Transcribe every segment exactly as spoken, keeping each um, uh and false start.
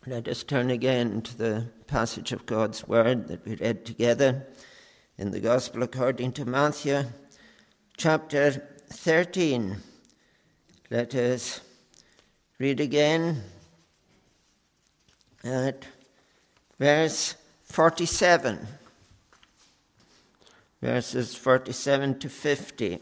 Let us turn again to the passage of God's Word that we read together in the Gospel according to Matthew, chapter thirteen. Let us read again at verse forty-seven, verses forty-seven to fifty.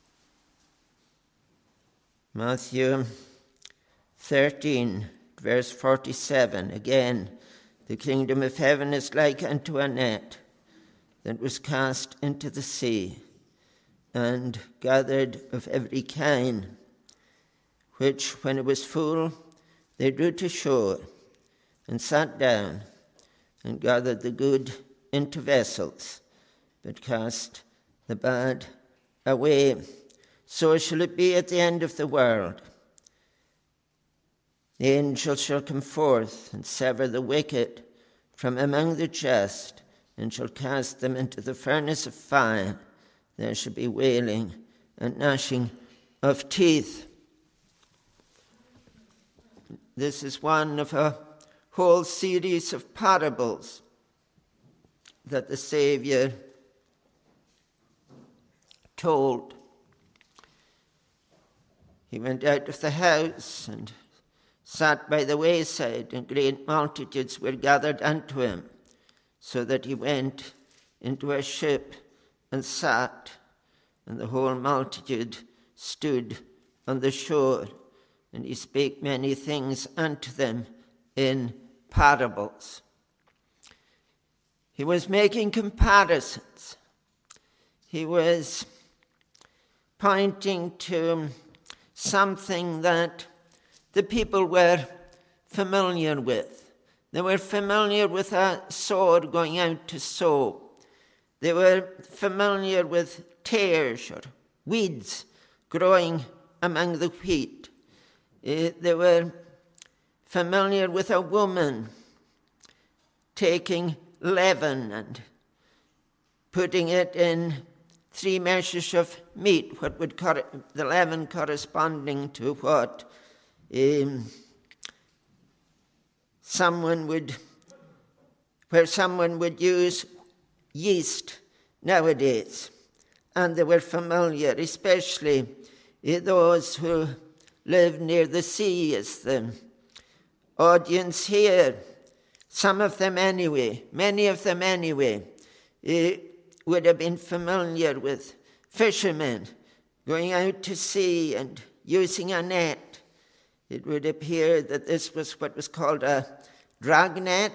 Matthew thirteen, verse forty-seven. Again, the kingdom of heaven is like unto a net that was cast into the sea, and gathered of every kind, which when it was full, they drew to shore, and sat down, and gathered the good into vessels, but cast the bad away. So shall it be at the end of the world. The angels shall come forth and sever the wicked from among the just, and shall cast them into the furnace of fire. There shall be wailing and gnashing of teeth. This is one of a whole series of parables that the Saviour told. He went out of the house and sat by the wayside, and great multitudes were gathered unto him, so that he went into a ship and sat, and the whole multitude stood on the shore, and he spake many things unto them in parables. He was making comparisons. He was pointing to something that the people were familiar with. They were familiar with a sower going out to sow. They were familiar with tares or weeds growing among the wheat. Uh, they were familiar with a woman taking leaven and putting it in three measures of meat, what would cor- the leaven corresponding to what Um, someone would, where someone would use yeast nowadays. And they were familiar, especially those who live near the sea, as the audience here, some of them anyway, many of them anyway, would have been familiar with fishermen going out to sea and using a net. It would appear that this was what was called a dragnet.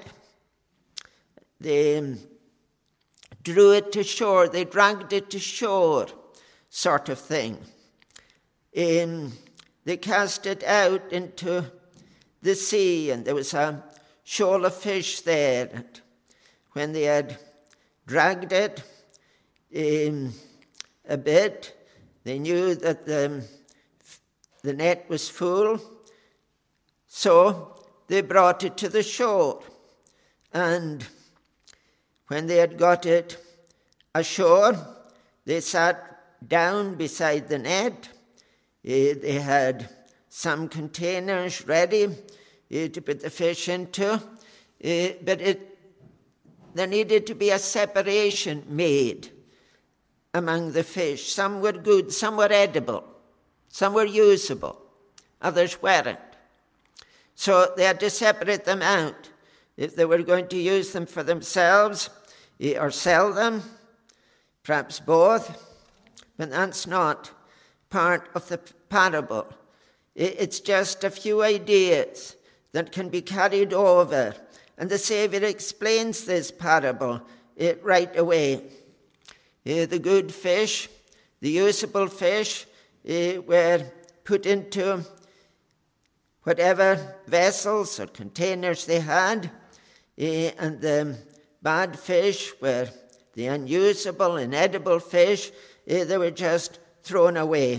They drew it to shore, they dragged it to shore, sort of thing. Um, they cast it out into the sea, and there was a shoal of fish there. And when they had dragged it um, a bit, they knew that the, the net was full. So they brought it to the shore, and when they had got it ashore, they sat down beside the net. They had some containers ready to put the fish into, but it, there needed to be a separation made among the fish. Some were good, some were edible, some were usable, others weren't. So they had to separate them out if they were going to use them for themselves or sell them, perhaps both. But that's not part of the parable. It's just a few ideas that can be carried over. And the Saviour explains this parable right away. The good fish, the usable fish, were put into whatever vessels or containers they had, eh, and the bad fish were the unusable, inedible fish. Eh, they were just thrown away,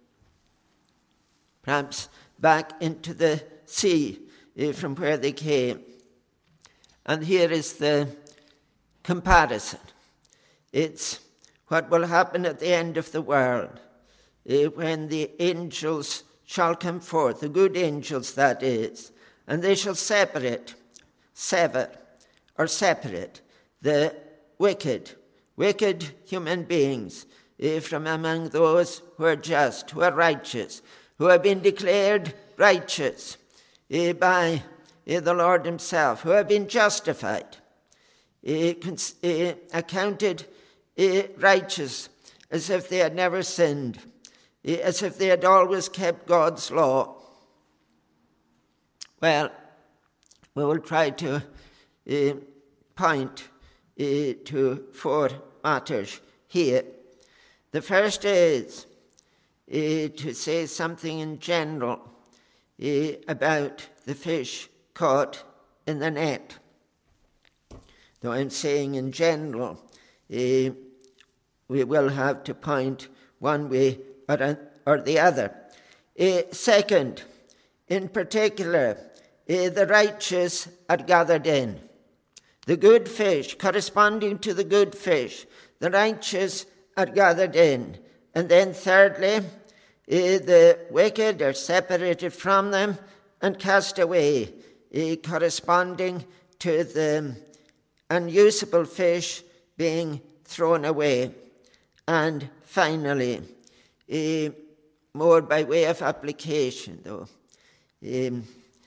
perhaps back into the sea eh, from where they came. And here is the comparison. It's what will happen at the end of the world, eh, when the angels shall come forth, the good angels that is, and they shall separate, sever, or separate the wicked, wicked human beings eh, from among those who are just, who are righteous, who have been declared righteous eh, by eh, the Lord himself, who have been justified, eh, cons- eh, accounted eh, righteous as if they had never sinned, eh, as if they had always kept God's law. Well, we will try to uh, point uh, to four matters here. The first is uh, to say something in general uh, about the fish caught in the net. Though I'm saying in general, uh, we will have to point one way or, or the other. Uh, second, in particular, uh, the righteous are gathered in. The good fish, corresponding to the good fish, the righteous are gathered in. And then thirdly, uh, the wicked are separated from them and cast away, uh, corresponding to the unusable fish being thrown away. And finally, uh, more by way of application, though, um,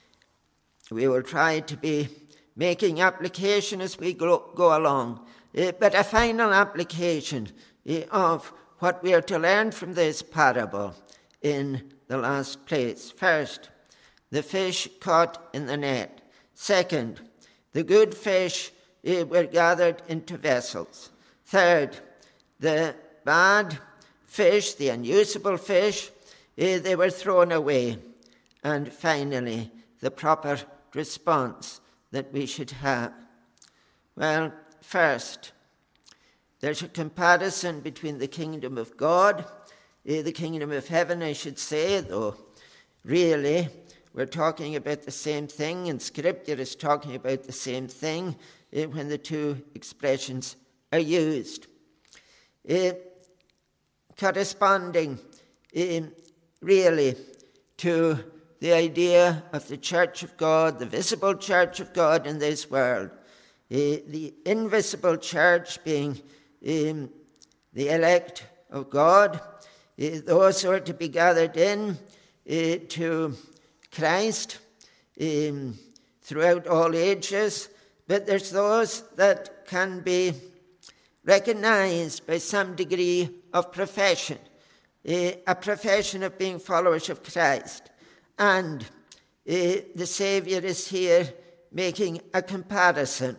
we will try to be making application as we go, go along, uh, but a final application uh, of what we are to learn from this parable in the last place. First, the fish caught in the net. Second, the good fish uh, were gathered into vessels. Third, the bad fish, the unusable fish, uh, they were thrown away. And finally, the proper response that we should have. Well, first, there's a comparison between the kingdom of God, uh, the kingdom of heaven, I should say, though really we're talking about the same thing, and Scripture is talking about the same thing uh, when the two expressions are used. Uh, corresponding uh, really to the idea of the church of God, the visible church of God in this world, uh, the invisible church being um, the elect of God, uh, those who are to be gathered in uh, to Christ um, throughout all ages, but there's those that can be recognized by some degree of profession, uh, a profession of being followers of Christ. And uh, the Saviour is here making a comparison.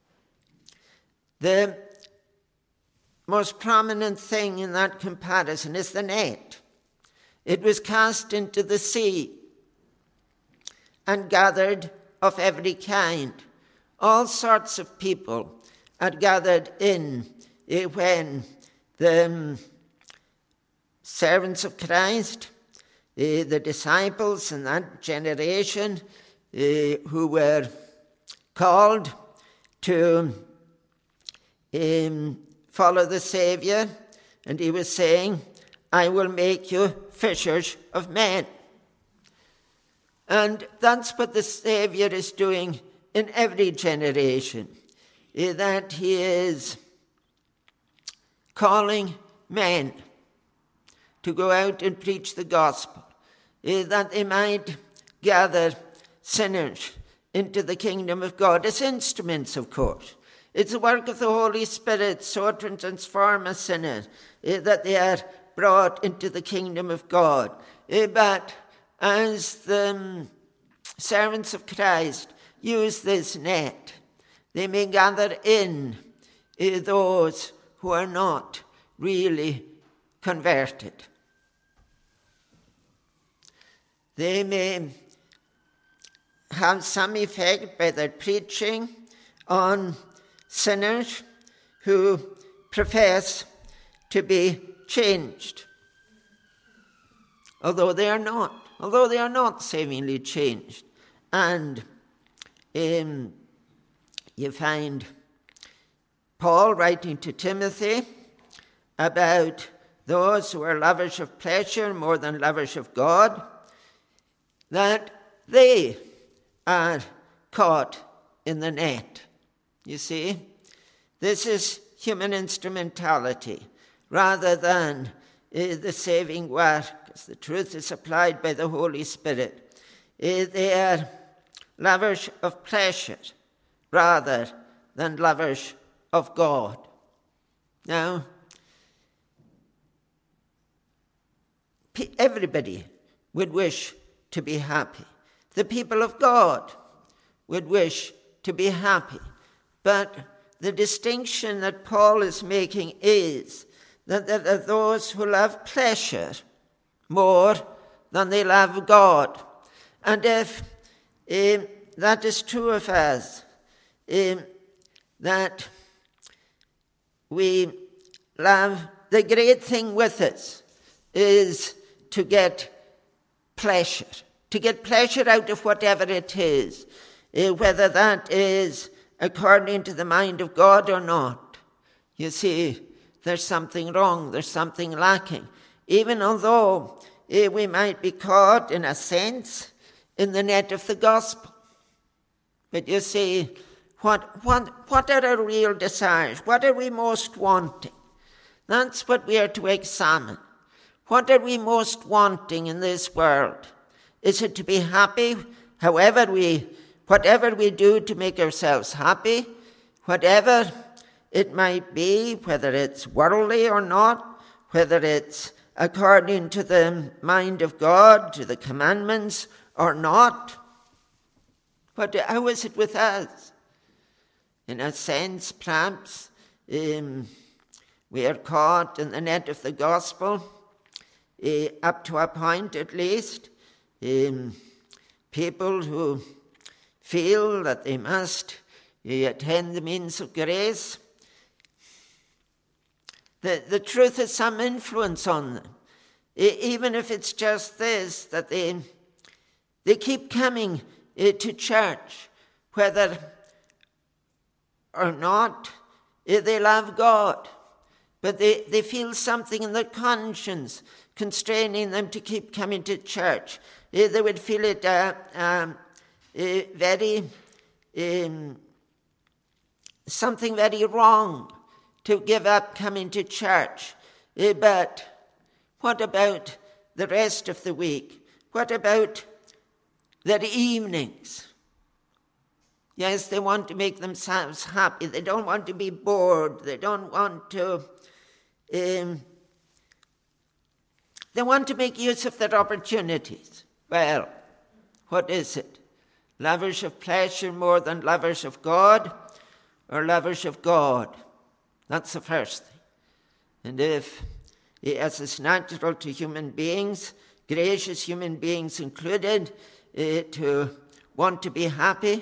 The most prominent thing in that comparison is the net. It was cast into the sea and gathered of every kind. All sorts of people are gathered in uh, when the um, servants of Christ, Uh, the disciples in that generation uh, who were called to um, follow the Saviour, and he was saying, I will make you fishers of men. And that's what the Saviour is doing in every generation, uh, that he is calling men to go out and preach the gospel, uh, that they might gather sinners into the kingdom of God as instruments, of course. It's the work of the Holy Spirit so to transform a sinner uh, that they are brought into the kingdom of God. Uh, but as the um, servants of Christ use this net, they may gather in uh, those who are not really converted. They may have some effect by their preaching on sinners who profess to be changed, although they are not, although they are not savingly changed. And um, you find Paul writing to Timothy about those who are lovers of pleasure more than lovers of God, that they are caught in the net. You see, this is human instrumentality rather than uh, the saving work, as the truth is applied by the Holy Spirit. Uh, they are lovers of pleasure rather than lovers of God. Now, everybody would wish to be happy. The people of God would wish to be happy. But the distinction that Paul is making is that there are those who love pleasure more than they love God. And if um, that is true of us, um, that we love, the great thing with us is to get pleasure, to get pleasure out of whatever it is, uh, whether that is according to the mind of God or not. You see, there's something wrong, there's something lacking. Even although uh, we might be caught, in a sense, in the net of the gospel. But you see, what, what, what are our real desires? What are we most wanting? That's what we are to examine. What are we most wanting in this world? Is it to be happy, however we, whatever we do to make ourselves happy, whatever it might be, whether it's worldly or not, whether it's according to the mind of God, to the commandments or not? But how is it with us? In a sense, perhaps, um, we are caught in the net of the gospel, uh, up to a point at least. Um, people who feel that they must uh, attend the means of grace. The, the truth has some influence on them. Uh, even if it's just this, that they, they keep coming uh, to church, whether or not uh, they love God. But they, they feel something in their conscience constraining them to keep coming to church. Uh, they would feel it uh, um, uh, very, um, something very wrong to give up coming to church. Uh, but what about the rest of the week? What about their evenings? Yes, they want to make themselves happy. They don't want to be bored. They don't want to... Um, they want to make use of their opportunities. Well, what is it? Lovers of pleasure more than lovers of God, or lovers of God? That's the first thing. And if, as is natural to human beings, gracious human beings included, uh, to want to be happy,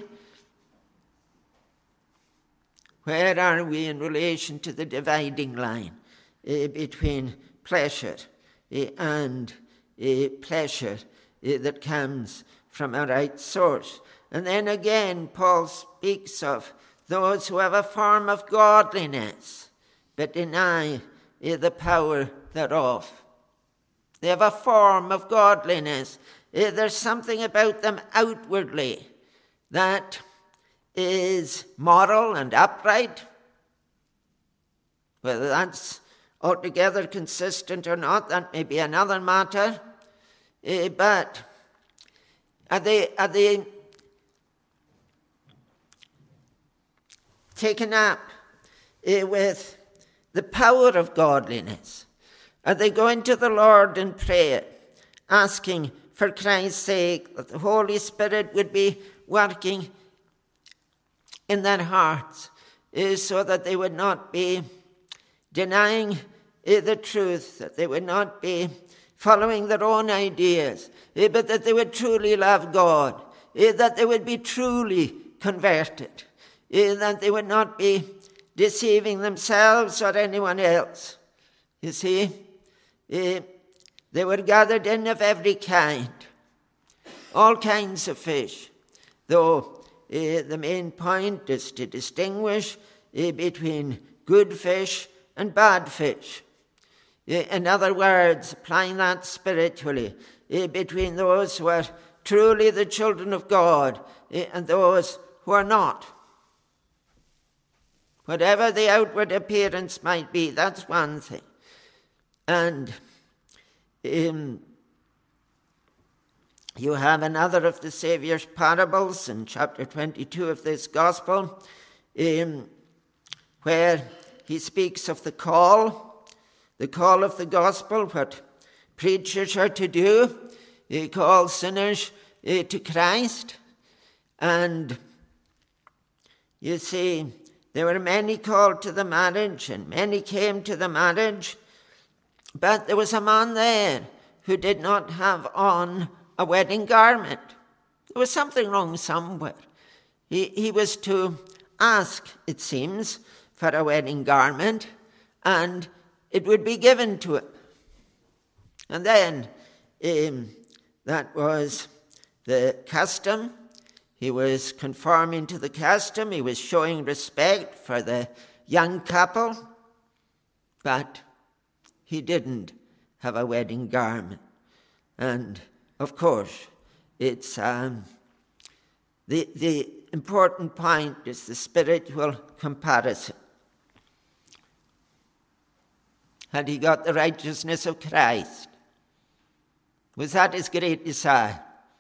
where are we in relation to the dividing line uh, between pleasure uh, and uh, pleasure uh, that comes from a right source? And then again, Paul speaks of those who have a form of godliness, but deny uh, the power thereof. They have a form of godliness. Uh, there's something about them outwardly that is moral and upright. Whether that's altogether consistent or not, that may be another matter. Uh, but are they, are they taken up uh, with the power of godliness? Are they going to the Lord in prayer, asking for Christ's sake that the Holy Spirit would be working in their hearts, uh, so that they would not be denying uh, the truth, that they would not be following their own ideas, uh, but that they would truly love God, uh, that they would be truly converted, uh, that they would not be deceiving themselves or anyone else. You see, uh, they were gathered in of every kind, all kinds of fish, though Uh, the main point is to distinguish uh, between good fish and bad fish. Uh, in other words, applying that spiritually, uh, between those who are truly the children of God and those who are not. Whatever the outward appearance might be, that's one thing. And um, you have another of the Saviour's parables in chapter twenty-two of this gospel, um, where he speaks of the call, the call of the gospel, what preachers are to do. He calls sinners uh, to Christ. And you see, there were many called to the marriage, and many came to the marriage. But there was a man there who did not have on a wedding garment. There was something wrong somewhere. He, he was to ask, it seems, for a wedding garment, and it would be given to him. And then um, that was the custom. He was conforming to the custom. He was showing respect for the young couple, but he didn't have a wedding garment. And of course, it's um, the the important point is the spiritual comparison. Had he got the righteousness of Christ? Was that his great desire?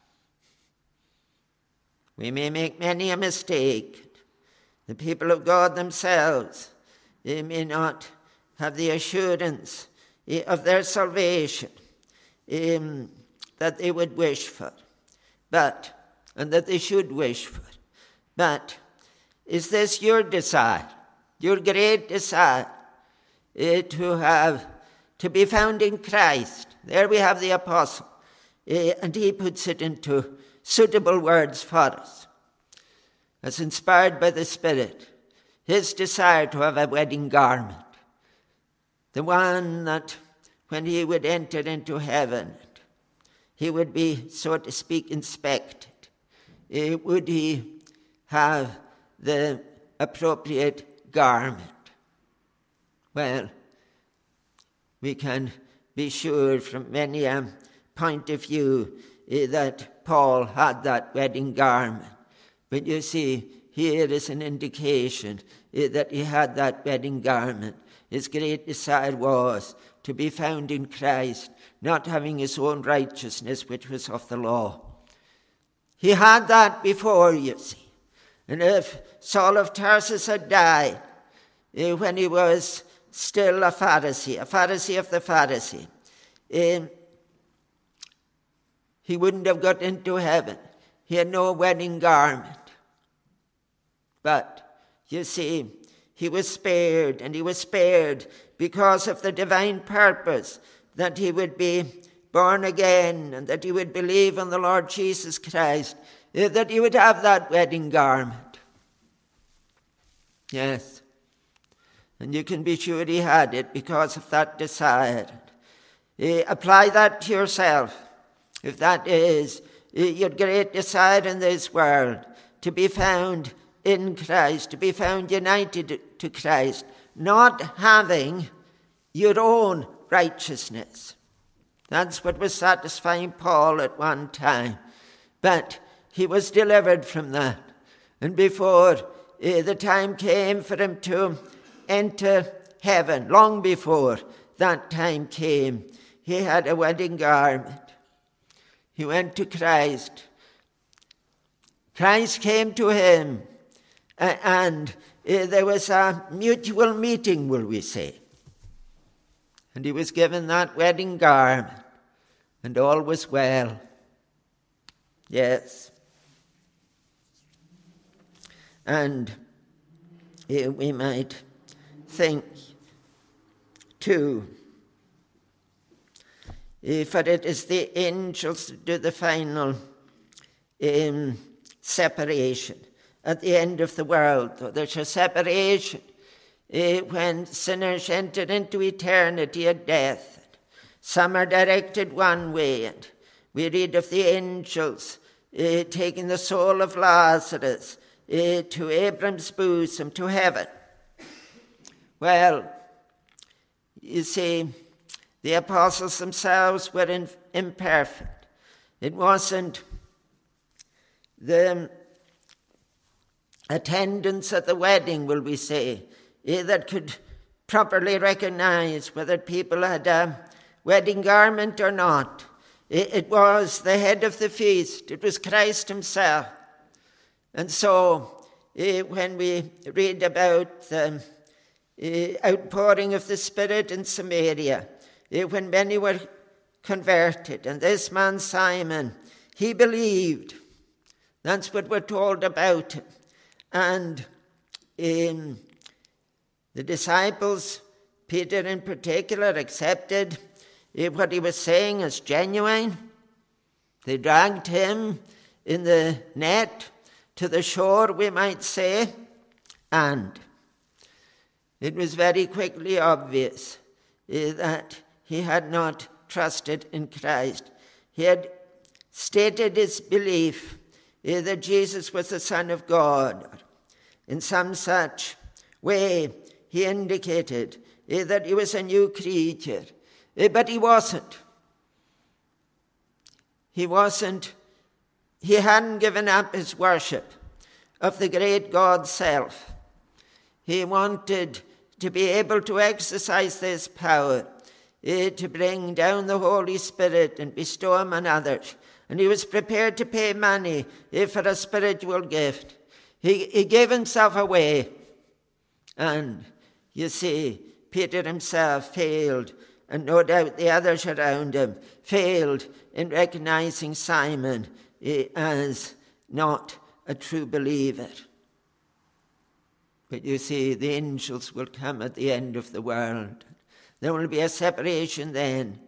We may make many a mistake. The people of God themselves, they may not have the assurance of their salvation um, that they would wish for, but, and that they should wish for. But is this your desire, your great desire, uh, to have, to be found in Christ? There we have the apostle, uh, and he puts it into suitable words for us. As inspired by the Spirit, his desire to have a wedding garment, the one that when he would enter into heaven, he would be, so to speak, inspected. Uh, would he have the appropriate garment? Well, we can be sure from many a point of view uh, that Paul had that wedding garment. But you see, here is an indication uh, that he had that wedding garment. His great desire was to be found in Christ, not having his own righteousness, which was of the law. He had that before, you see. And if Saul of Tarsus had died uh, when he was still a Pharisee, a Pharisee of the Pharisee, uh, he wouldn't have got into heaven. He had no wedding garment. But, you see, he was spared, and he was spared because of the divine purpose that he would be born again and that he would believe in the Lord Jesus Christ, that he would have that wedding garment. Yes. And you can be sure he had it because of that desire. Uh, apply that to yourself. If that is uh, your great desire in this world, to be found in Christ, to be found united to Christ, not having your own righteousness. That's what was satisfying Paul at one time. But he was delivered from that. And before uh, the time came for him to enter heaven, long before that time came, he had a wedding garment. He went to Christ. Christ came to him, uh, and uh, there was a mutual meeting, will we say. And he was given that wedding garment, and all was well. Yes. And uh, we might think, too, uh, for it is the angels that do the final um, separation at the end of the world. There's a separation uh, when sinners enter into eternity at death. Some are directed one way, and we read of the angels uh, taking the soul of Lazarus uh, to Abraham's bosom, to heaven. Well, you see, the apostles themselves were in, imperfect. It wasn't the attendants at the wedding, will we say, eh, that could properly recognize whether people had a wedding garment or not. It, it was the head of the feast. It was Christ himself. And so eh, when we read about the eh, outpouring of the Spirit in Samaria, eh, when many were converted, and this man Simon, he believed. That's what we're told about him. And in the disciples, Peter in particular, accepted what he was saying as genuine. They dragged him in the net to the shore, we might say, and it was very quickly obvious that he had not trusted in Christ. He had stated his belief that Jesus was the Son of God. In some such way, he indicated that he was a new creature. But he wasn't. He wasn't. He hadn't given up his worship of the great God self. He wanted to be able to exercise this power, to bring down the Holy Spirit and bestow him on others. And he was prepared to pay money for a spiritual gift. He, he gave himself away. And you see, Peter himself failed, and no doubt the others around him failed in recognizing Simon as not a true believer. But you see, the angels will come at the end of the world. There will be a separation then.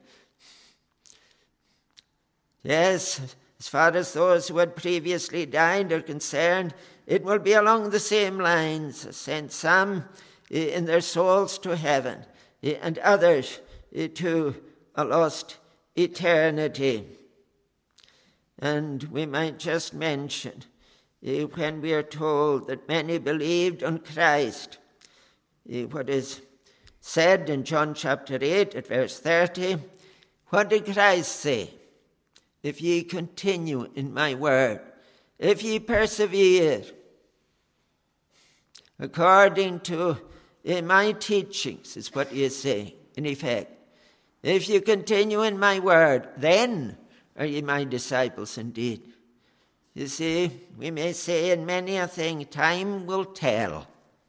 Yes, as far as those who had previously died are concerned, it will be along the same lines. Send some in their souls to heaven, and others to a lost eternity. And we might just mention, when we are told that many believed on Christ, what is said in John chapter eight at verse thirty, what did Christ say? If ye continue in my word, if ye persevere according to my teachings, is what he is saying, in effect. If you continue in my word, then are ye my disciples indeed. You see, we may say in many a thing, time will tell.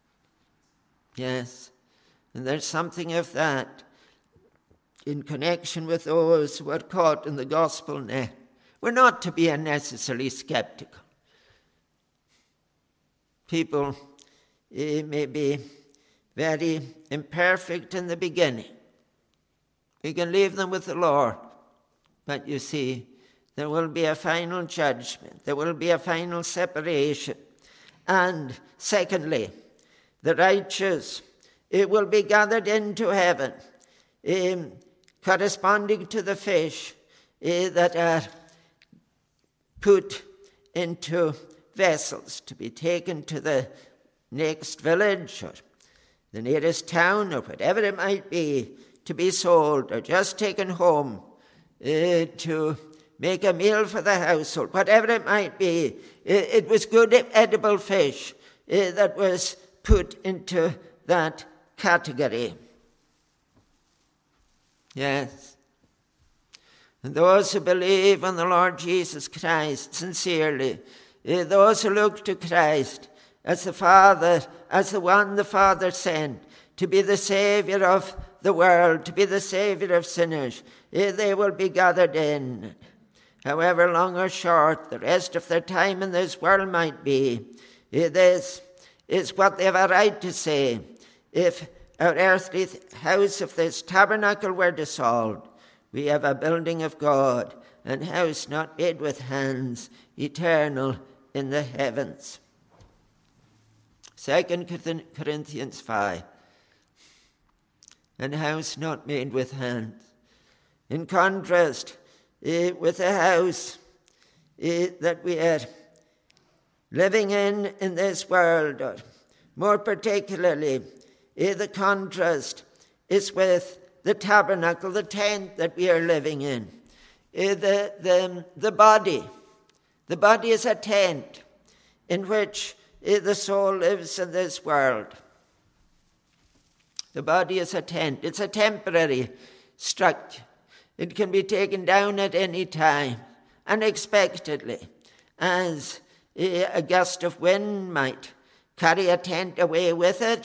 Yes, and there's something of that in connection with those who are caught in the gospel net. We're not to be unnecessarily skeptical. People eh, may be very imperfect in the beginning. We can leave them with the Lord. But you see, there will be a final judgment. There will be a final separation. And secondly, the righteous, it will be gathered into heaven, um, corresponding to the fish uh, that are put into vessels to be taken to the next village or the nearest town or whatever it might be, to be sold or just taken home uh, to make a meal for the household, whatever it might be. It, it was good edible fish uh, that was put into that category. Yes. And those who believe on the Lord Jesus Christ sincerely, uh, those who look to Christ as the Father, as the one the Father sent to be the Savior of the world, to be the Savior of sinners, uh, they will be gathered in. However long or short the rest of their time in this world might be, uh, this is what they have a right to say. If our earthly house of this tabernacle were dissolved, we have a building of God, an house not made with hands, eternal in the heavens. Second Corinthians five, an house not made with hands. In contrast uh, with a house uh, that we are living in in this world, or more particularly, uh, the contrast is with the tabernacle, the tent that we are living in. Uh, the, the, the body. The body is a tent in which uh, the soul lives in this world. The body is a tent. It's a temporary structure. It can be taken down at any time, unexpectedly, as a gust of wind might carry a tent away with it.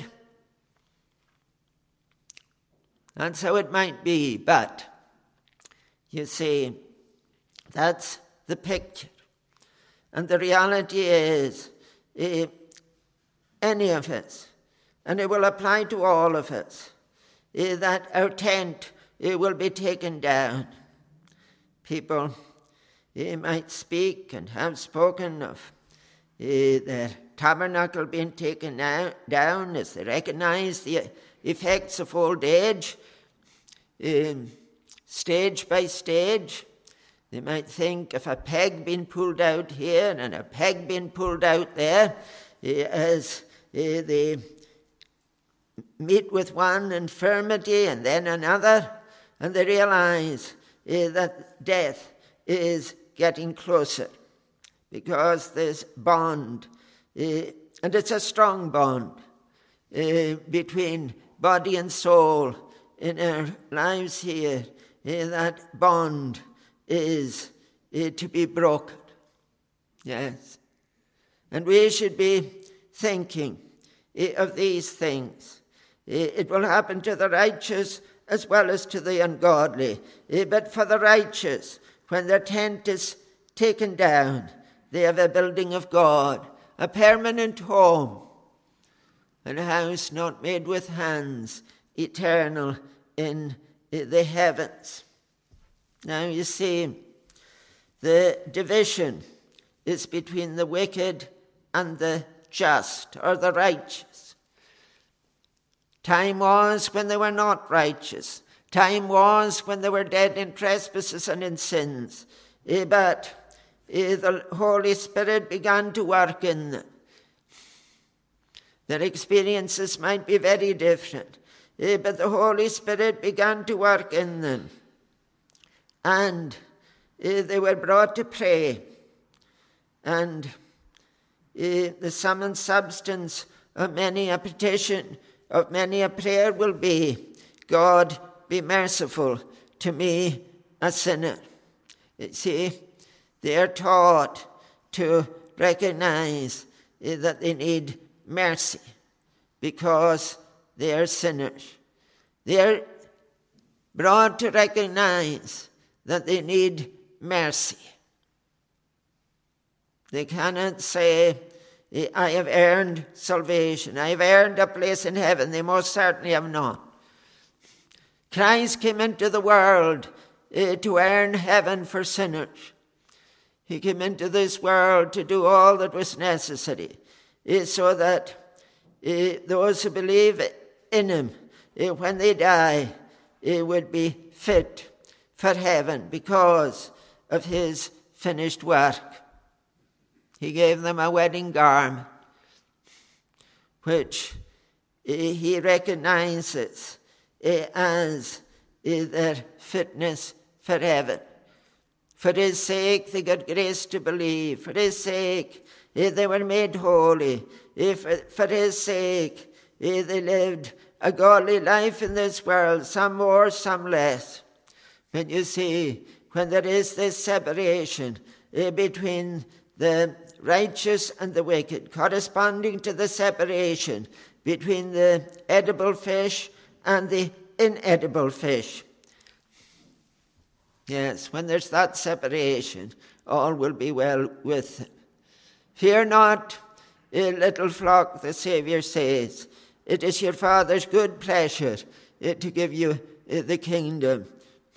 That's how it might be, but you see, that's the picture. And the reality is, uh, any of us, and it will apply to all of us, uh, that our tent uh, will be taken down. People uh, might speak and have spoken of uh, the tabernacle being taken out, down as they recognize the effects of old age, um, stage by stage. They might think of a peg being pulled out here and a peg being pulled out there, uh, as uh, they meet with one infirmity and then another, and they realize uh, that death is getting closer because this bond, uh, and it's a strong bond uh, between body and soul in our lives here. Uh, that bond is uh, to be broken. Yes. And we should be thinking uh, of these things. Uh, it will happen to the righteous as well as to the ungodly. Uh, but for the righteous, when their tent is taken down, they have a building of God, a permanent home, and a house not made with hands, eternal in the heavens. Now you see, the division is between the wicked and the just, or the righteous. Time was when they were not righteous. Time was when they were dead in trespasses and in sins. But the Holy Spirit began to work in them. Their experiences might be very different, but the Holy Spirit began to work in them. And they were brought to pray. And the sum and substance of many a petition, of many a prayer will be, God, be merciful to me, a sinner. You see, they are taught to recognize that they need mercy because they are sinners. They are brought to recognize that they need mercy. They cannot say, I have earned salvation. I have earned a place in heaven. They most certainly have not. Christ came into the world uh, to earn heaven for sinners. He came into this world to do all that was necessary uh, so that uh, those who believe in him, uh, when they die, uh, would be fit for heaven because of his finished work. He gave them a wedding garment, which uh, he recognizes uh, as uh, their fitness for heaven. For his sake, they got grace to believe. For his sake, uh, they were made holy. Uh, for, for his sake, uh, they lived a godly life in this world, some more, some less. But you see, when there is this separation uh, between the righteous and the wicked, corresponding to the separation between the edible fish and the inedible fish. Yes, when there's that separation, all will be well with them. Fear not, a little flock, the Saviour says. It is your Father's good pleasure uh, to give you uh, the kingdom.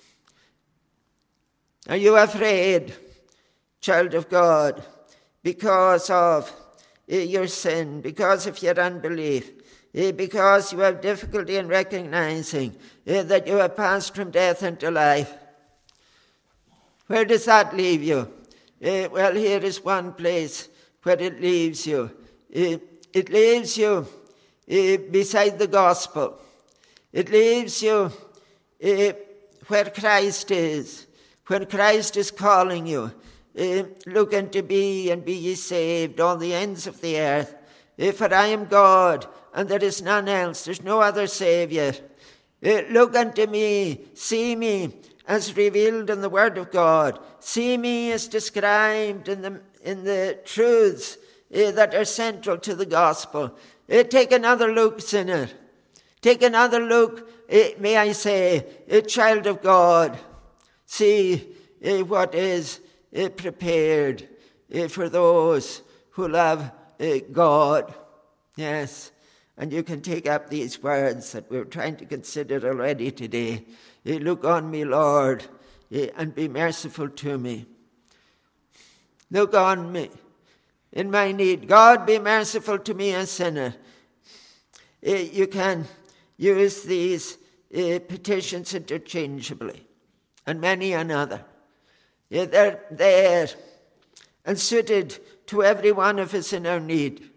Are you afraid, child of God, because of uh, your sin, because of your unbelief, uh, because you have difficulty in recognizing uh, that you have passed from death into life? Where does that leave you? Uh, well, here is one place where it leaves you. Uh, it leaves you uh, beside the gospel. It leaves you uh, where Christ is, when Christ is calling you. Uh, look unto me and be ye saved, all the ends of the earth. For I am God, and there is none else. There's no other Saviour. Look unto me, see me as revealed in the Word of God. See me as described in the, in the truths that are central to the gospel. Take another look, sinner. Take another look, may I say, a child of God. See what is prepared for those who love God. Yes, and you can take up these words that we're trying to consider already today. Look on me, Lord, and be merciful to me. Look on me in my need. God, be merciful to me, a sinner. You can use these petitions interchangeably, and many another. They're there and suited to every one of us in our need.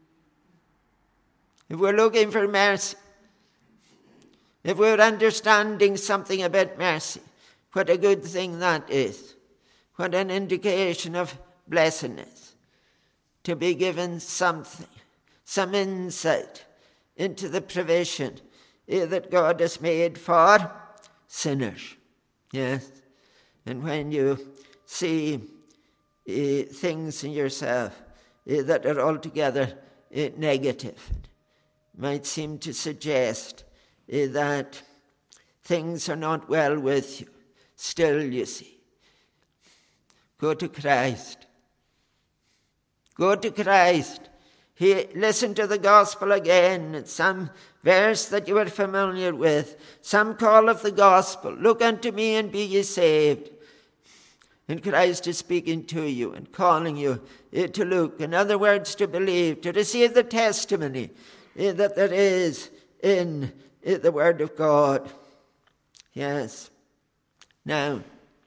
If we're looking for mercy, if we're understanding something about mercy, what a good thing that is. What an indication of blessedness to be given something, some insight into the provision that God has made for sinners. Yes. And when you see uh, things in yourself uh, that are altogether uh, negative, might seem to suggest uh, that things are not well with you. Still, you see, go to Christ. Go to Christ. He, listen to the gospel again. It's some verse that you are familiar with. Some call of the gospel. Look unto me and be ye saved. And Christ is speaking to you and calling you uh, to look. In other words, to believe, to receive the testimony uh, that there is in uh, the Word of God. Yes. Now,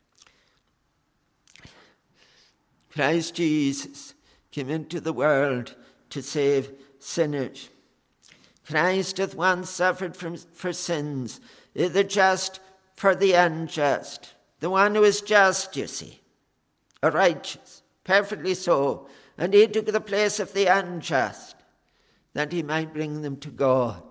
Christ Jesus came into the world to save sinners. Christ hath once suffered from, for sins, the just for the unjust. The one who is just, you see, or righteous, perfectly so. And he took the place of the unjust, that he might bring them to God.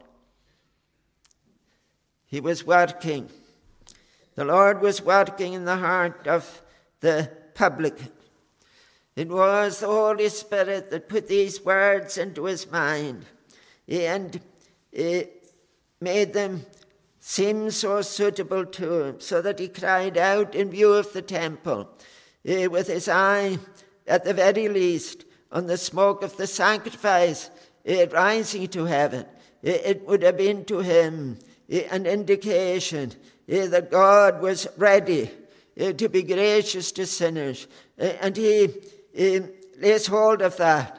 He was working. The Lord was working in the heart of the publican. It was the Holy Spirit that put these words into his mind and it made them seem so suitable to him, so that he cried out in view of the temple, uh, with his eye, at the very least, on the smoke of the sacrifice uh, rising to heaven. Uh, it would have been to him uh, an indication uh, that God was ready uh, to be gracious to sinners. Uh, and he uh, lays hold of that.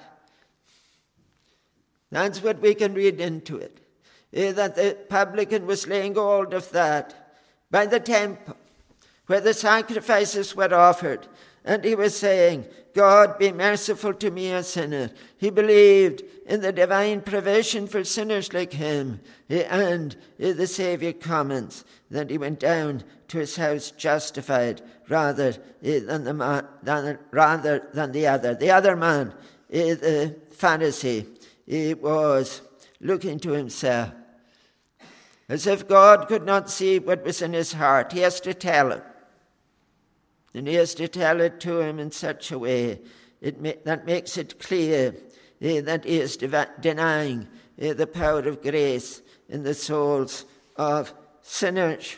That's what we can read into it. Uh, that the publican was laying hold of that by the temple where the sacrifices were offered. And he was saying, God, be merciful to me, a sinner. He believed in the divine provision for sinners like him. Uh, and uh, the Saviour comments that he went down to his house justified rather, uh, than, the man, than, rather than the other. The other man, uh, the Pharisee, he was looking to himself. As if God could not see what was in his heart. He has to tell him. And he has to tell it to him in such a way it ma- that makes it clear uh, that he is de- denying uh, the power of grace in the souls of sinners.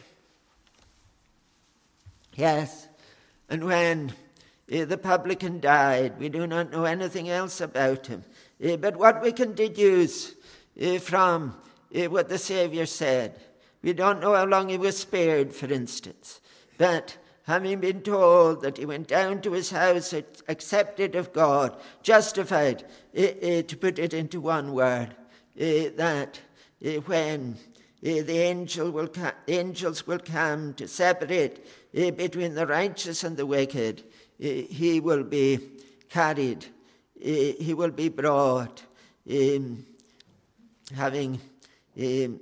Yes, and when uh, the publican died, we do not know anything else about him. Uh, but what we can deduce uh, from uh, what the Saviour said, we don't know how long he was spared, for instance, but having been told that he went down to his house accepted of God, justified, uh, uh, to put it into one word, uh, that uh, when uh, the angel will ca- angels will come to separate uh, between the righteous and the wicked, uh, he will be carried, uh, he will be brought, um, having um,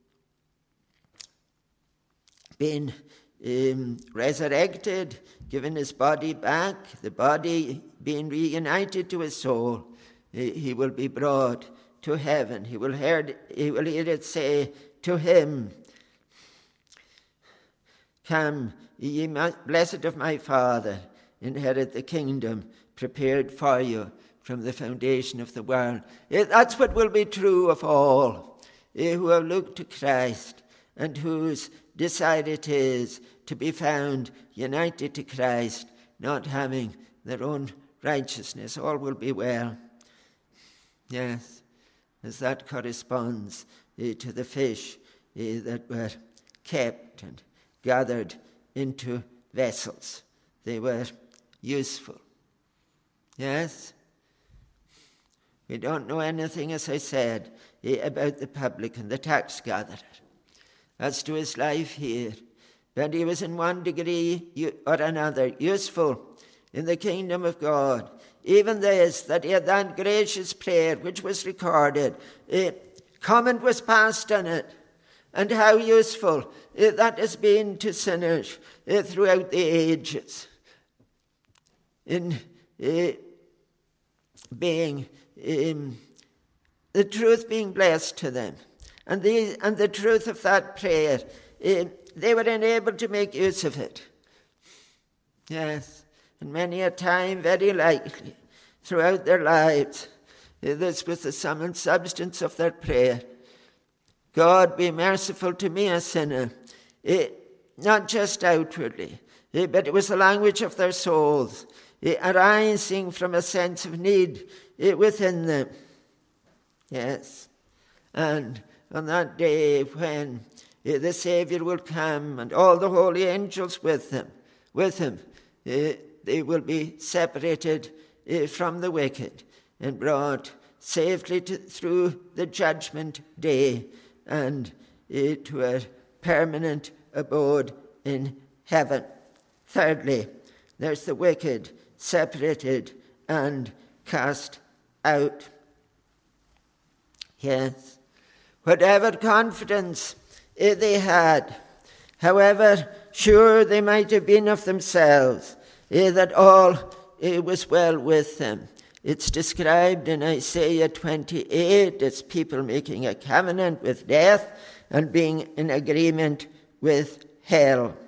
been Um, resurrected, given his body back, the body being reunited to his soul. he will be brought to heaven. He will hear, he will hear it say to him, "Come, ye blessed of my Father, inherit the kingdom prepared for you from the foundation of the world." That's what will be true of all who have looked to Christ and whose desire it is to be found united to Christ, not having their own righteousness. All will be well. Yes, as that corresponds uh, to the fish uh, that were kept and gathered into vessels. They were useful. Yes? We don't know anything, as I said, uh, about the publican, the tax gatherer, as to his life here. But he was in one degree or another useful in the kingdom of God. Even this, that he had that gracious prayer which was recorded. Uh, comment was passed on it. And how useful uh, that has been to sinners uh, throughout the ages. In uh, being, um, the truth being blessed to them. And the, and the truth of that prayer, uh, they were enabled to make use of it. Yes, and many a time, very likely, throughout their lives, uh, this was the sum and substance of their prayer. God, be merciful to me, a sinner. Uh, not just outwardly, uh, but it was the language of their souls, uh, arising from a sense of need uh, within them. Yes, and on that day when uh, the Saviour will come and all the holy angels with him, with him, uh, they will be separated uh, from the wicked and brought safely to, through the judgment day and uh, to a permanent abode in heaven. Thirdly, there's the wicked separated and cast out. Yes, whatever confidence uh, they had, however sure they might have been of themselves, uh, that all uh, was well with them. It's described in Isaiah twenty-eight as people making a covenant with death and being in agreement with hell.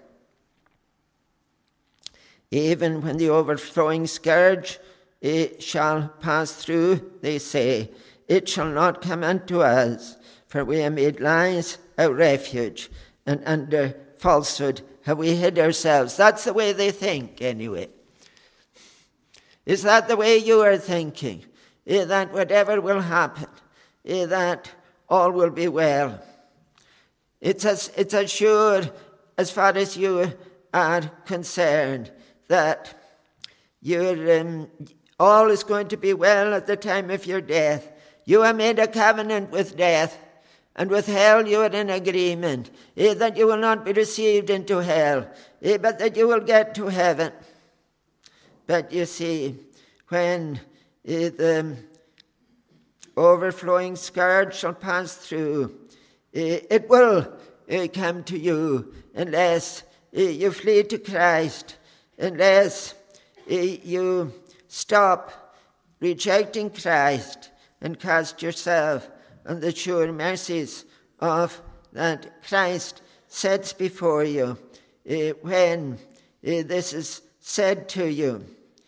Even when the overflowing scourge it shall pass through, they say, it shall not come unto us, for we have made lies our refuge, and under falsehood have we hid ourselves. That's the way they think, anyway. Is that the way you are thinking? Eh, that whatever will happen, eh, that all will be well? It's as, it's as sure, as far as you are concerned, that your, um, all is going to be well at the time of your death. You have made a covenant with death, and with hell you are in agreement, eh, that you will not be received into hell, eh, but that you will get to heaven. But you see, when eh, the overflowing scourge shall pass through, eh, it will eh, come to you unless eh, you flee to Christ, unless eh, you stop rejecting Christ and cast yourself on the sure mercies of that Christ sets before you uh, when uh, this is said to you.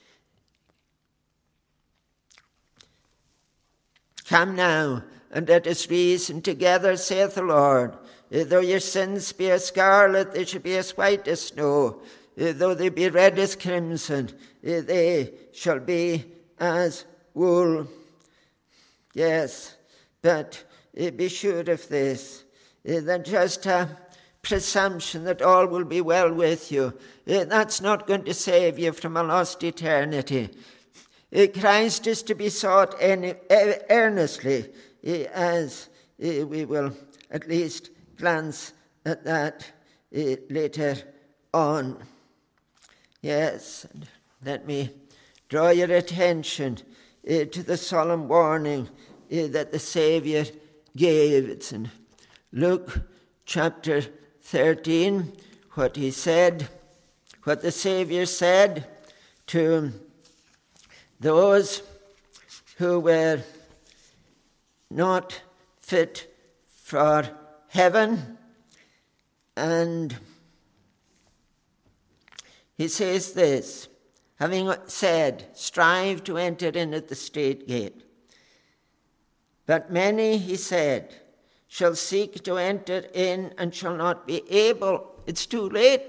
Come now, and let us reason together, saith the Lord. Uh, though your sins be as scarlet, they shall be as white as snow. Uh, though they be red as crimson, uh, they shall be as wool. Yes, but uh, be sure of this, uh, that just a presumption that all will be well with you, uh, that's not going to save you from a lost eternity. Uh, Christ is to be sought any, uh, earnestly, uh, as uh, we will at least glance at that uh, later on. Yes, and let me draw your attention uh, to the solemn warning uh, that the Saviour gave. It's in Luke chapter thirteen, what he said, what the Saviour said to those who were not fit for heaven. And he says this, having said, strive to enter in at the strait gate. But many, he said, shall seek to enter in and shall not be able. It's too late.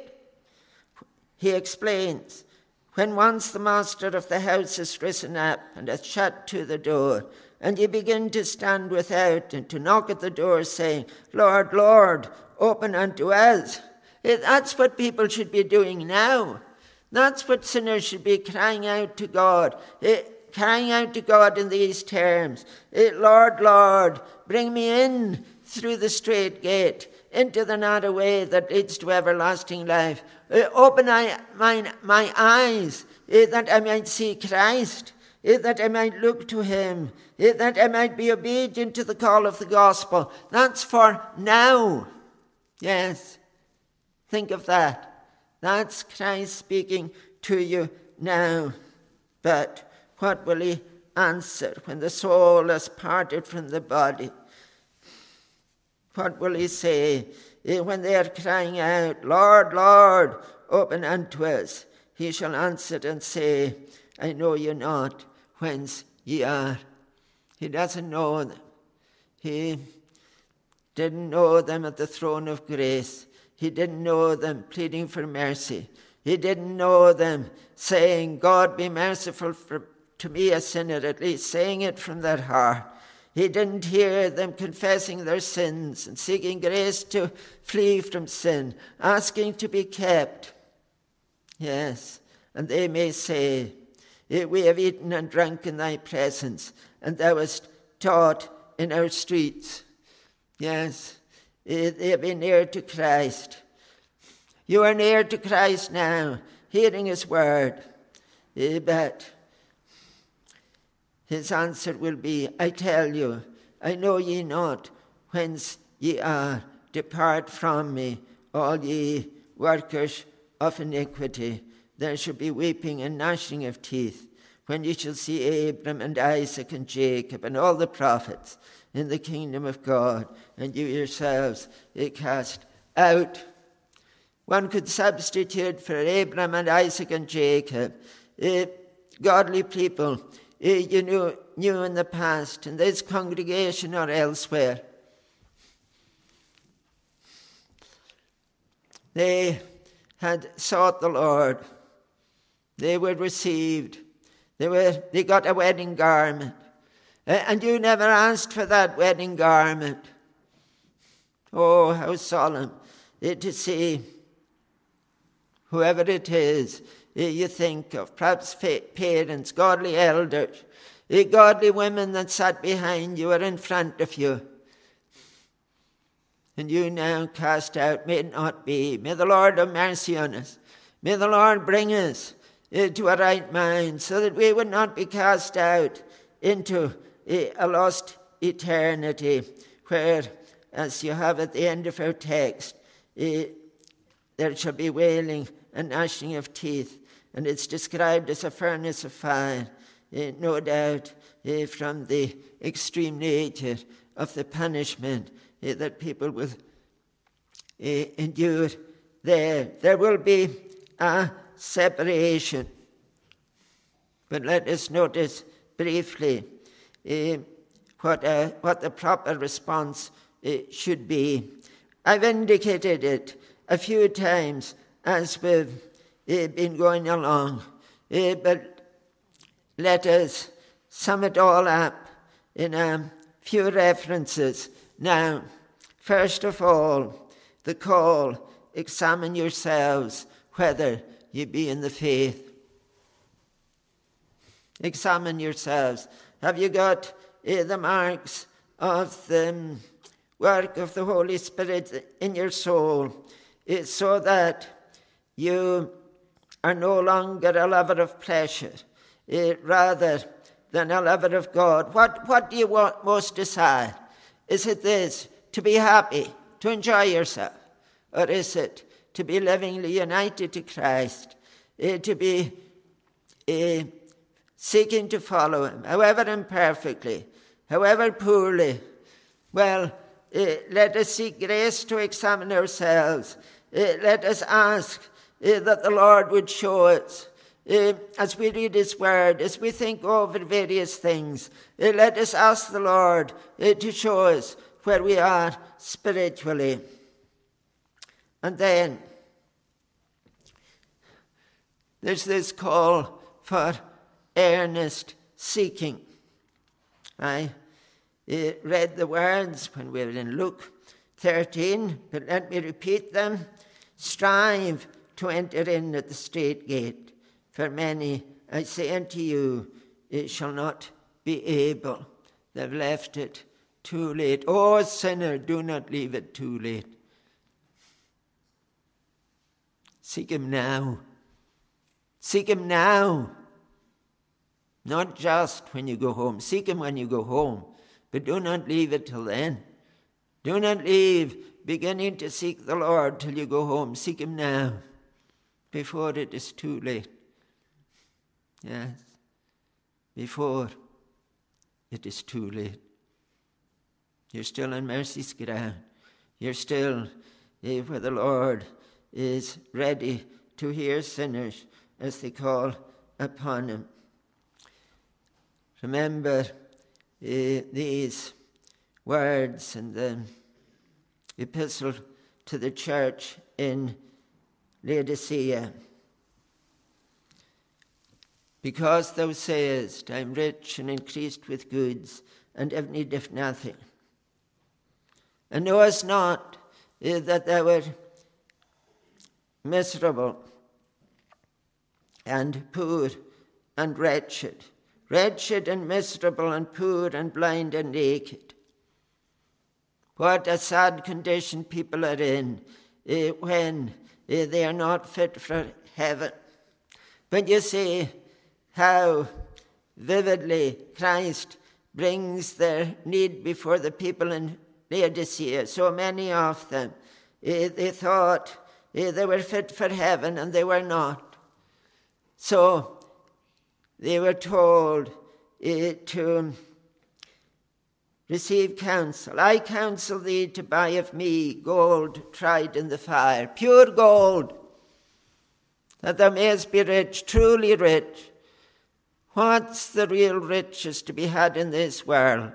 He explains, when once the master of the house has risen up and hath shut to the door, and ye begin to stand without and to knock at the door, saying, Lord, Lord, open unto us. That's what people should be doing now. That's what sinners should be crying out to God. It, crying out to God in these terms. It, Lord, Lord, bring me in through the strait gate, into the narrow way that leads to everlasting life. Uh, open I, mine, my eyes, uh, that I might see Christ, uh, that I might look to him, uh, that I might be obedient to the call of the gospel. That's for now. Yes, think of that. That's Christ speaking to you now. But what will he answer when the soul has parted from the body? What will he say when they are crying out, Lord, Lord, open unto us? He shall answer and say, I know you not, whence ye are. He doesn't know them. He didn't know them at the throne of grace. He didn't know them pleading for mercy. He didn't know them saying, God, be merciful for, to me, a sinner, at least saying it from their heart. He didn't hear them confessing their sins and seeking grace to flee from sin, asking to be kept. Yes, and they may say, we have eaten and drunk in thy presence, and thou hast taught in our streets. Yes, they have been near to Christ. You are near to Christ now, hearing his word. But his answer will be, I tell you, I know ye not whence ye are. Depart from me, all ye workers of iniquity. There shall be weeping and gnashing of teeth when ye shall see Abram and Isaac and Jacob and all the prophets in the kingdom of God, and you yourselves ye cast out. One could substitute for Abram and Isaac and Jacob, uh, godly people uh, you knew, knew in the past, in this congregation or elsewhere. They had sought the Lord. They were received. They were. They got a wedding garment. Uh, and you never asked for that wedding garment. Oh, how solemn uh, to see whoever it is uh, you think of, perhaps fa- parents, godly elders, uh, godly women that sat behind you or in front of you. And you now cast out, may it not be. May the Lord have mercy on us. May the Lord bring us uh, to a right mind so that we would not be cast out into uh, a lost eternity where, as you have at the end of our text, uh, there shall be wailing and gnashing of teeth. And it's described as a furnace of fire, uh, no doubt uh, from the extreme nature of the punishment uh, that people will uh, endure there. There will be a separation. But let us notice briefly uh, what, uh, what the proper response uh, should be. I've indicated it a few times as we've uh, been going along, uh, but let us sum it all up in a few references. Now, first of all, the call, examine yourselves whether ye be in the faith. Examine yourselves. Have you got uh, the marks of the work of the Holy Spirit in your soul, uh, so that you are no longer a lover of pleasure, uh, rather than a lover of God? What, what do you want most desire? Is it this, to be happy, to enjoy yourself? Or is it to be livingly united to Christ, uh, to be uh, seeking to follow him, however imperfectly, however poorly. Well, uh, let us seek grace to examine ourselves. Uh, let us ask uh, that the Lord would show us, uh, as we read his word, as we think over various things, uh, let us ask the Lord uh, to show us where we are spiritually. And then there's this call for earnest seeking. I uh, read the words when we were in Luke thirteen, but let me repeat them. Strive to enter in at the strait gate, for many, I say unto you, it shall not be able. They've left it too late. Oh, sinner, do not leave it too late. Seek him now. Seek him now. Not just when you go home. Seek him when you go home. But do not leave it till then. Do not leave beginning to seek the Lord till you go home. Seek him now, before it is too late. Yes, before it is too late. You're still on mercy's ground. You're still eh, where the Lord is ready to hear sinners as they call upon him. Remember uh, these words in the epistle to the church in Laodicea. Because thou sayest, I am rich and increased with goods, and have need of nothing, and knowest not uh, that thou art miserable and poor and wretched, wretched and miserable and poor and blind and naked. What a sad condition people are in uh, when uh, they are not fit for heaven. But you see how vividly Christ brings their need before the people in Laodicea. So many of them, uh, they thought uh, they were fit for heaven, and they were not. So they were told uh, to receive counsel. I counsel thee to buy of me gold tried in the fire, pure gold, that thou mayest be rich, truly rich. What's the real riches to be had in this world?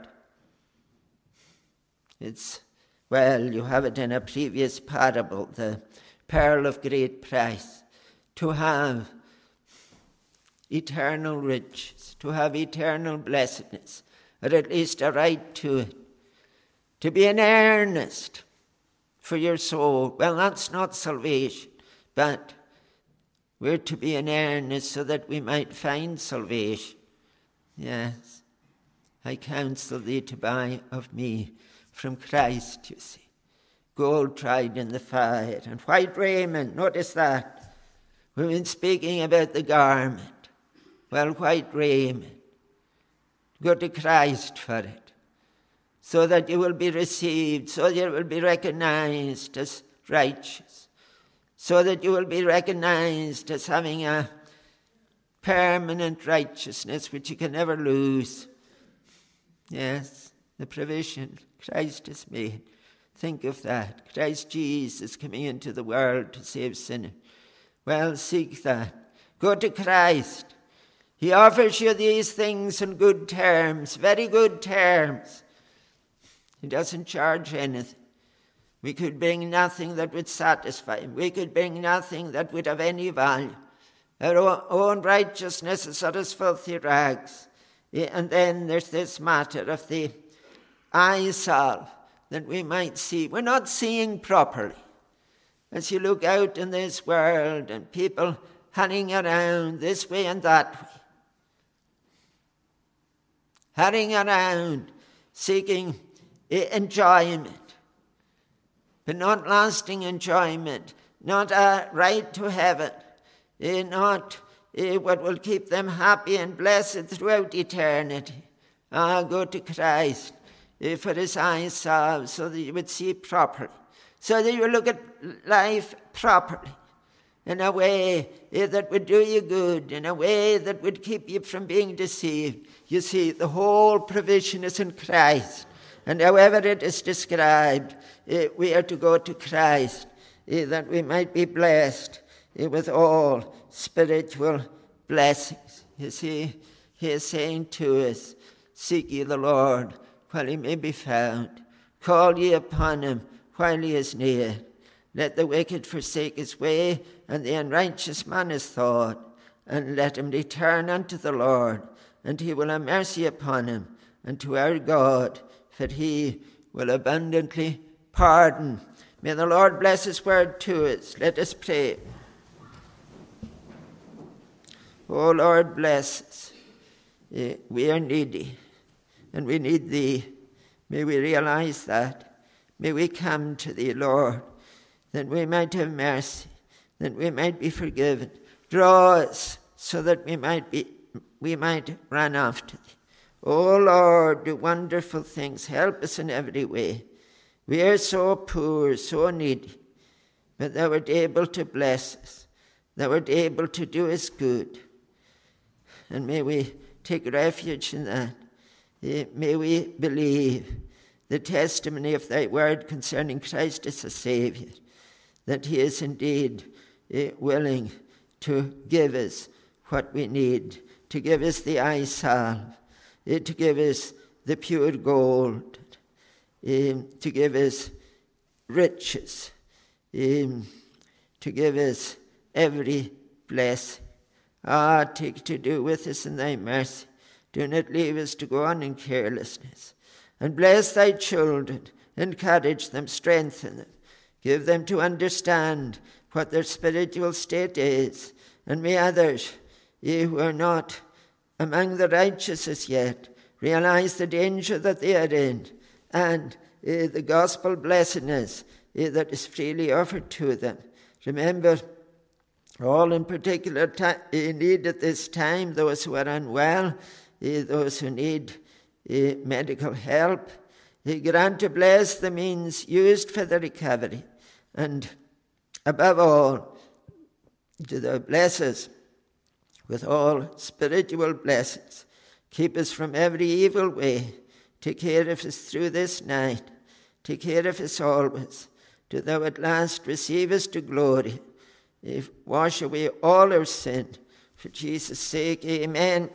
It's, well, you have it in a previous parable, the pearl of great price. To have eternal riches, to have eternal blessedness, or at least a right to it. To be in earnest for your soul. Well, that's not salvation, but we're to be in earnest so that we might find salvation. Yes, I counsel thee to buy of me from Christ, you see, gold tried in the fire, and white raiment. Notice that. We've been speaking about the garment. Well, white raiment. Go to Christ for it, so that you will be received, so that you will be recognized as righteous, so that you will be recognized as having a permanent righteousness which you can never lose. Yes, the provision Christ has made. Think of that. Christ Jesus coming into the world to save sinners. Well, seek that. Go to Christ. He offers you these things in good terms, very good terms. He doesn't charge anything. We could bring nothing that would satisfy him. We could bring nothing that would have any value. Our own righteousness is as filthy rags. And then there's this matter of the eye salve, that we might see. We're not seeing properly. As you look out in this world and people hanging around this way and that way, hurrying around, seeking enjoyment, but not lasting enjoyment, not a right to heaven, not what will keep them happy and blessed throughout eternity. Ah, go to Christ for his eyes salve, so that you would see properly, so that you would look at life properly. in a way eh, that would do you good, in a way that would keep you from being deceived. You see, the whole provision is in Christ. And however it is described, eh, we are to go to Christ, eh, that we might be blessed eh, with all spiritual blessings. You see, he is saying to us, seek ye the Lord while he may be found. Call ye upon him while he is near. Let the wicked forsake his way, and the unrighteous man his thought. And let him return unto the Lord, and he will have mercy upon him, and to our God, for he will abundantly pardon. May the Lord bless his word to us. Let us pray. O Lord, bless us. We are needy, and we need thee. May we realize that. May we come to thee, Lord, that we might have mercy, that we might be forgiven. Draw us so that we might be, we might run after thee. O Lord, do wonderful things. Help us in every way. We are so poor, so needy, but thou art able to bless us. Thou art able to do us good. And may we take refuge in that. May we believe the testimony of thy word concerning Christ as a Saviour, that he is indeed willing to give us what we need, to give us the eye salve, to give us the pure gold, to give us riches, to give us every blessing. Ah, take to do with us in thy mercy. Do not leave us to go on in carelessness. And bless thy children, encourage them, strengthen them. Give them to understand what their spiritual state is. And may others, ye who are not among the righteous as yet, realize the danger that they are in, and uh, the gospel blessedness uh, that is freely offered to them. Remember, all in particular ta- need at this time, those who are unwell, uh, those who need uh, medical help. Uh, grant to bless the means used for the recovery. And above all, do thou bless us with all spiritual blessings. Keep us from every evil way. Take care of us through this night. Take care of us always. Do thou at last receive us to glory. Wash away all our sin. For Jesus' sake, amen.